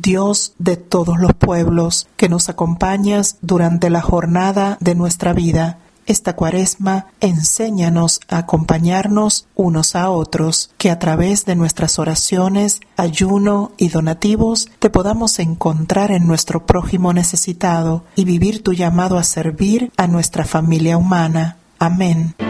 Dios de todos los pueblos, que nos acompañas durante la jornada de nuestra vida. Esta Cuaresma, enséñanos a acompañarnos unos a otros, que a través de nuestras oraciones, ayuno y donativos te podamos encontrar en nuestro prójimo necesitado y vivir tu llamado a servir a nuestra familia humana. Amén.